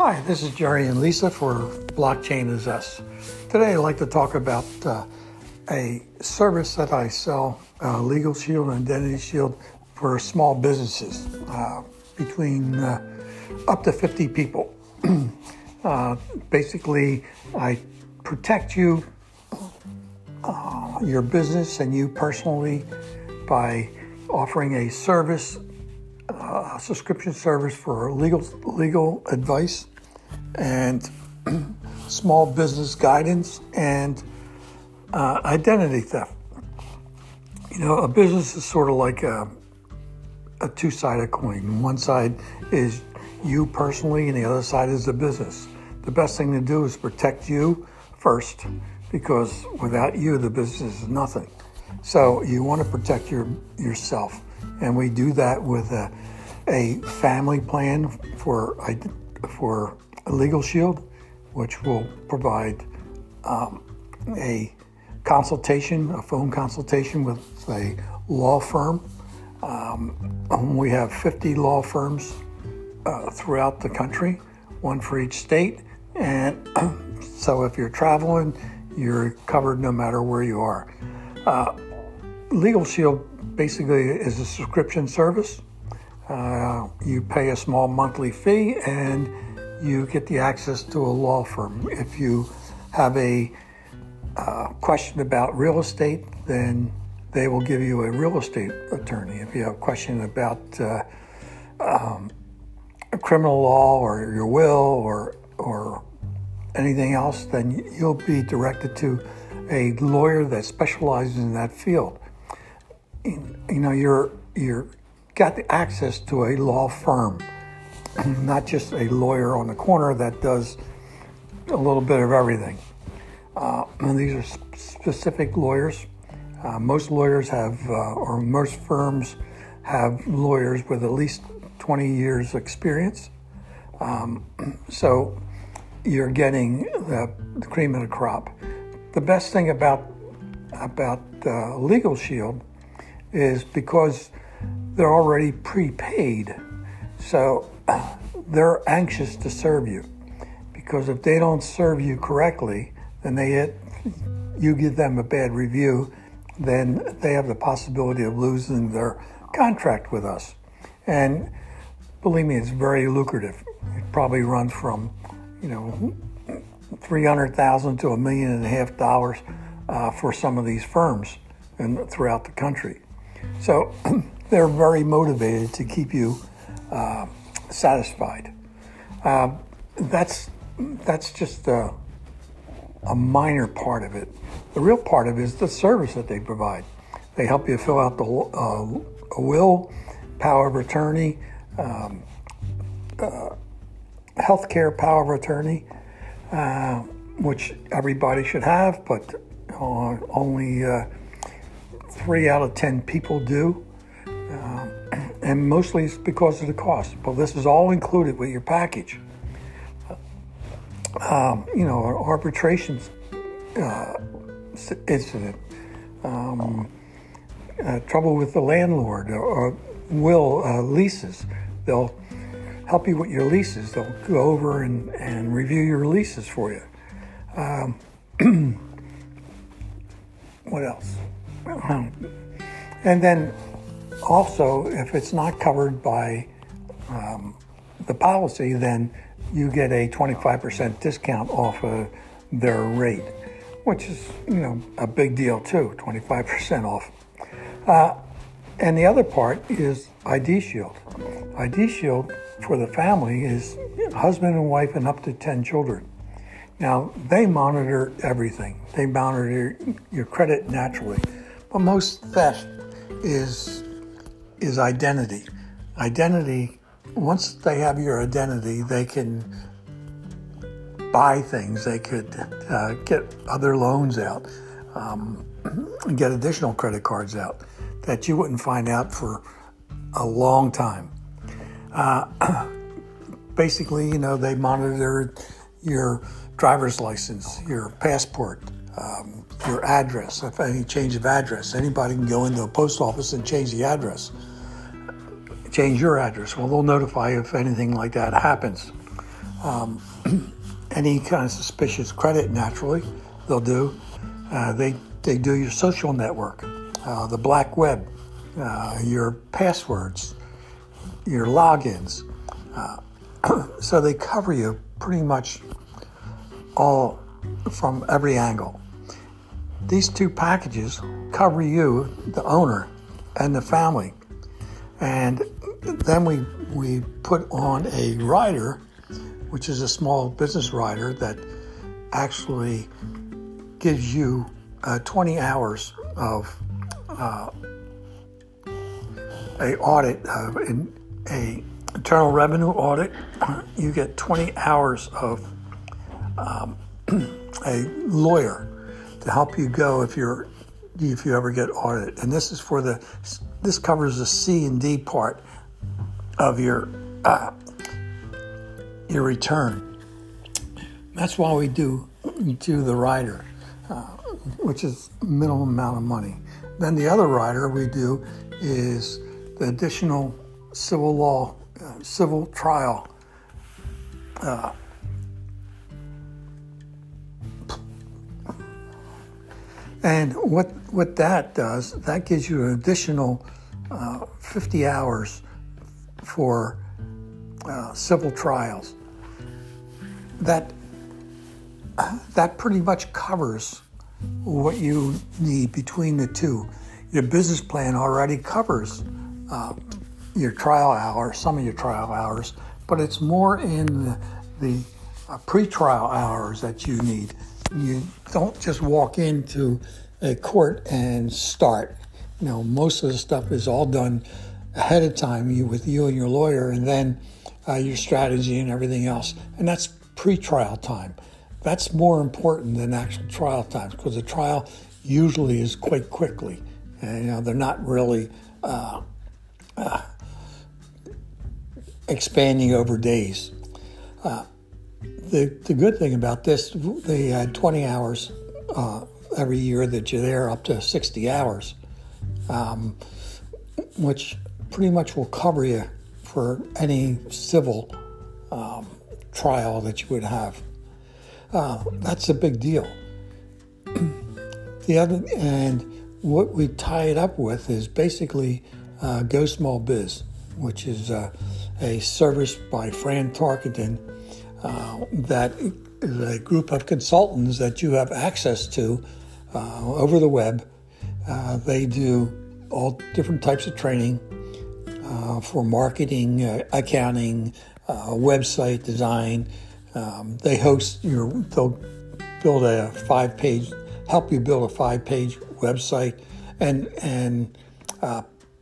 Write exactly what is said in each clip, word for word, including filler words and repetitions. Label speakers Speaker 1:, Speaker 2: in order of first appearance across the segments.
Speaker 1: Hi, this is Jerry and Lisa for Blockchain is Us. Today I'd like to talk about uh, a service that I sell, uh, Legal Shield and Identity Shield for small businesses, uh, between uh, up to fifty people. uh, basically, I protect you, uh, your business and you personally by offering a service, uh, a subscription service for legal legal advice and small business guidance and uh, identity theft. You know, a business is sort of like a, a two-sided coin. One side is you personally, and the other side is the business. The best thing to do is protect you first, because without you, the business is nothing. So you want to protect your yourself, and we do that with a, a family plan for for a Legal Shield, which will provide um, a consultation, a phone consultation with a law firm. Um, we have fifty law firms uh, throughout the country, one for each state, and so if you're traveling, you're covered no matter where you are. Uh, Legal Shield basically is a subscription service. Uh, you pay a small monthly fee and you get the access to a law firm. If you have a uh, question about real estate, then they will give you a real estate attorney. If you have a question about uh, um, criminal law or your will or or anything else, then you'll be directed to a lawyer that specializes in that field. You know, you're you're got the access to a law firm, not just a lawyer on the corner that does a little bit of everything. Uh, and these are sp- specific lawyers. Uh, most lawyers have, uh, or most firms have lawyers with at least twenty years experience. Um, so you're getting the, the cream of the crop. The best thing about about uh, Legal Shield is because they're already prepaid, so uh, they're anxious to serve you. Because if they don't serve you correctly, then they hit, you give them a bad review, then they have the possibility of losing their contract with us. And believe me, it's very lucrative. It probably runs from, you know, three hundred thousand to a million and a half dollars uh, for some of these firms and throughout the country. So they're very motivated to keep you uh, satisfied. Uh, that's that's just a, a minor part of it. The real part of it is the service that they provide. They help you fill out the uh, a will, power of attorney, um, uh, healthcare power of attorney, uh, which everybody should have, but uh, only uh, three out of ten people do. Uh, and mostly it's because of the cost. But this is all included with your package. Um, you know, an arbitration uh, incident, um, uh, trouble with the landlord, or, or will uh, leases. They'll help you with your leases. They'll go over and, and review your leases for you. Um, what else? And then also, if it's not covered by um, the policy, then you get a twenty-five percent discount off of their rate, which is, you know, a big deal too, twenty-five percent off. Uh, and the other part is I D Shield. I D Shield for the family is husband and wife and up to ten children. Now, they monitor everything. They monitor your credit naturally. But most theft is is identity. Identity, once they have your identity, they can buy things. They could uh, get other loans out, um, and get additional credit cards out that you wouldn't find out for a long time. Uh, basically, you know, they monitor your driver's license, your passport, um, your address. If any change of address, anybody can go into a post office and change the address, change your address. Well, they'll notify you if anything like that happens. Um, any kind of suspicious credit, naturally, they'll do. Uh, they, they do your social network, uh, the black web, uh, your passwords, your logins. Uh, so they cover you pretty much all from every angle. These two packages cover you, the owner, and the family. And then we we put on a rider, which is a small business rider that actually gives you uh, twenty hours of uh, a audit, uh, in a internal revenue audit. You get twenty hours of um, a lawyer to help you go if you're if you ever get audited. And this is for the this covers the C and D part of your uh, your return. That's why we do do the rider, uh, which is minimum amount of money. Then the other rider we do is the additional civil law, uh, civil trial. Uh, and what what that does, that gives you an additional uh, fifty hours for uh, civil trials. That that pretty much covers what you need between the two. Your business plan already covers uh, your trial hours, some of your trial hours, but it's more in the, the uh, pre-trial hours that you need. You don't just walk into a court and start. You know, most of the stuff is all done ahead of time you, with you and your lawyer, and then uh, your strategy and everything else. And that's pre-trial time. That's more important than actual trial times, because the trial usually is quite quickly. And, you know, they're not really uh, uh, expanding over days. Uh, the the good thing about this, they had twenty hours uh, every year that you're there, up to sixty hours, um, which pretty much will cover you for any civil um, trial that you would have. Uh, that's a big deal. The other, and what we tie it up with is basically uh, Go Small Biz, which is uh, a service by Fran Tarkenton uh, that is a group of consultants that you have access to uh, over the web. Uh, they do all different types of training uh, for marketing, uh, accounting, uh, website design. Um, they host your, they'll build a five-page, help you build a five-page website and and uh,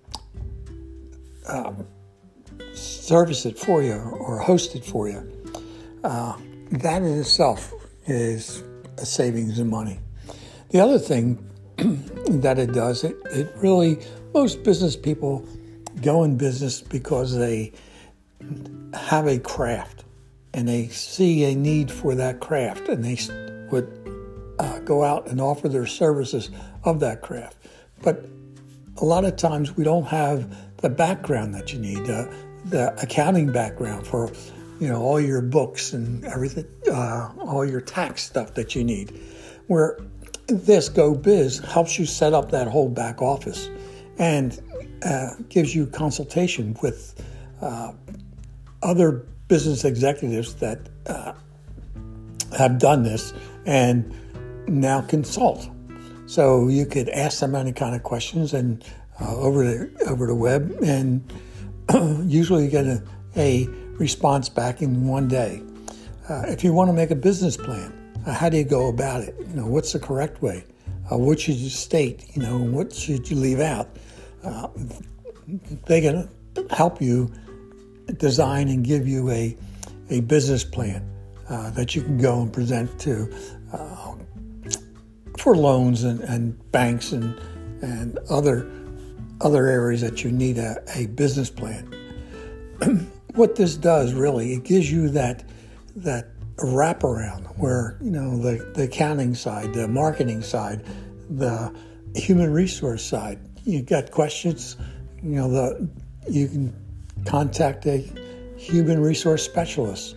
Speaker 1: uh, service it for you or host it for you. Uh, that in itself is a savings of money. The other thing that it does, it, it really, most business people go in business because they have a craft and they see a need for that craft, and they would uh, go out and offer their services of that craft. But a lot of times we don't have the background that you need, uh, the accounting background for, you know, all your books and everything, uh, all your tax stuff that you need. Where this Go Biz helps you set up that whole back office and uh, gives you consultation with uh, other business executives that uh, have done this and now consult. So you could ask them any kind of questions and uh, over the over the web, and usually you get a, a response back in one day. Uh, if you want to make a business plan, uh, how do you go about it? You know, what's the correct way? Uh, what should you state? You know, what should you leave out? Uh, they can help you design and give you a a business plan uh, that you can go and present to uh, for loans and, and banks and and other other areas that you need a, a business plan. What this does really, it gives you that that wraparound where, you know, the, the accounting side, the marketing side, the human resource side. You got questions, you know, the you can contact a human resource specialist.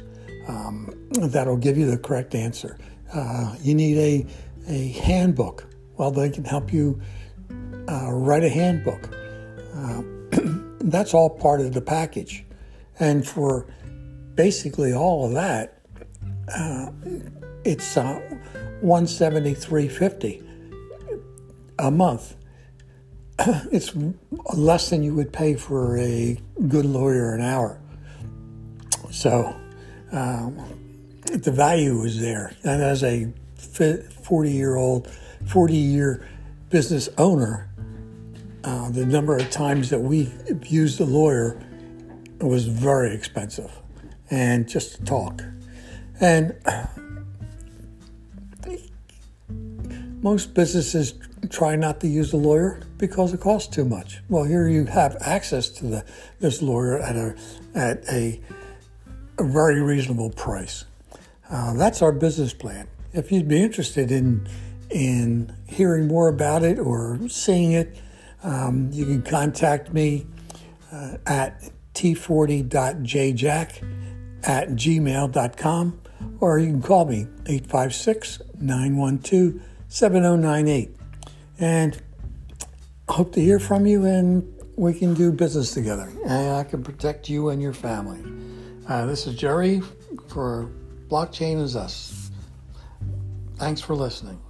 Speaker 1: um, that'll give you the correct answer. Uh, you need a, a handbook. Well, they can help you uh, write a handbook. Uh, that's all part of the package. And for basically all of that, uh, it's uh, one hundred seventy-three dollars and fifty cents a month. It's less than you would pay for a good lawyer an hour. So um, the value is there. And as a forty-year-old, forty-year business owner, uh, the number of times that we used a lawyer was very expensive. And just to talk. And most businesses try not to use a lawyer because it costs too much. Well, here you have access to the this lawyer at a at a, a very reasonable price. Uh, that's our business plan. If you'd be interested in in hearing more about it or seeing it, um, you can contact me uh, at t forty dot j jack at gmail dot com, or you can call me eight five six, nine one two, seven zero nine eight. And hope to hear from you, and we can do business together, and I can protect you and your family. Uh, this is Jerry for Blockchain is Us. Thanks for listening.